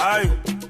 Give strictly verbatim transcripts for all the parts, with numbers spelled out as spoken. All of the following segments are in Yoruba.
Aye.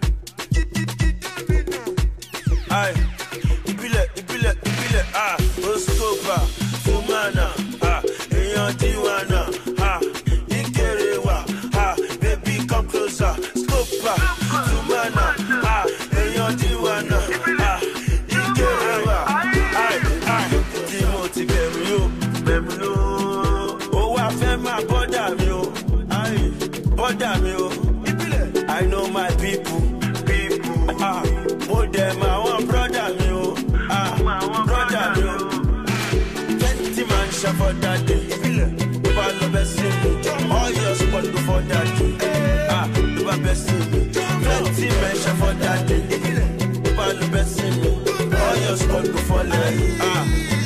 Aye. Ibile, ibile, ibile, ah. Oscopa, Fumana, ah. Eyan Diwana, ah. Ikerewa, ah. Baby, come closer. Scopa, Fumana, ah. Eyan Diwana, ah. Ikerewa, aye, aye. Timothy Bemulo, Bemulo. Oh, I feel my bother me, oh. Aye, bother me, oh. I know my people, people. Ah, more them I want brother me, oh. Ah, brother me, oh. Twenty man shot for that day. You are the best in me. All your squad go for that day. Ah, you are best in me. Twenty men shot for that day. You are the best in me. All your squad go for that. Ah,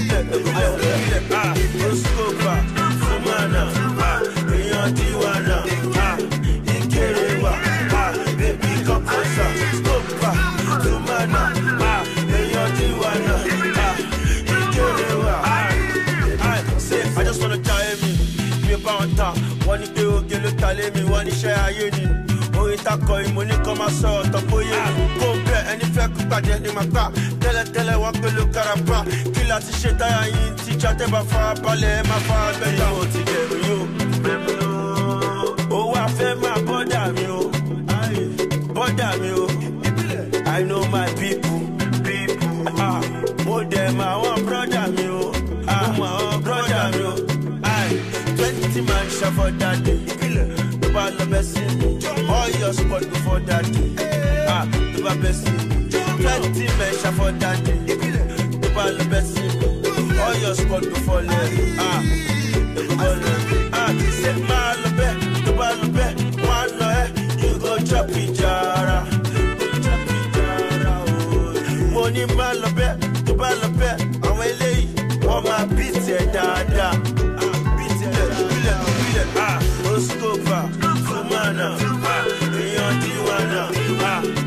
ah, Oscopa, Fumana, ah, Eyan Diwana, ah, Ikerewa, ah, baby come closer, Scopa, Fumana, ah, Eyan Diwana, ah, Ikerewa, ah, ah, say I just wanna tell me, me about that, one day you get to tell me, one share a union. Tako imoni koma so topo ye ko be eni fe ku pade ni mapa tele tele wa pe lo karapa kila ti se taya yin ti jate ba fa bale ma fa be ya o ti beru yo beru o wa fe ma boda mi o ai boda mi o I know my people people ah mo dem I want brother mi o ah my brother mi o ai twenty man shot for that day all the best all your squad before that day. Ah, the best twenty men shot for that day. All the best all your squad before that. Ah, ah, say my love, the love, one love, you go chop it, jara, chop it, jara. Money, my love, the love, I'm a lady, all my beats, dada. Ah, beats, ah, Oscopa. Fumana, ah, Eyan Diwana, ah.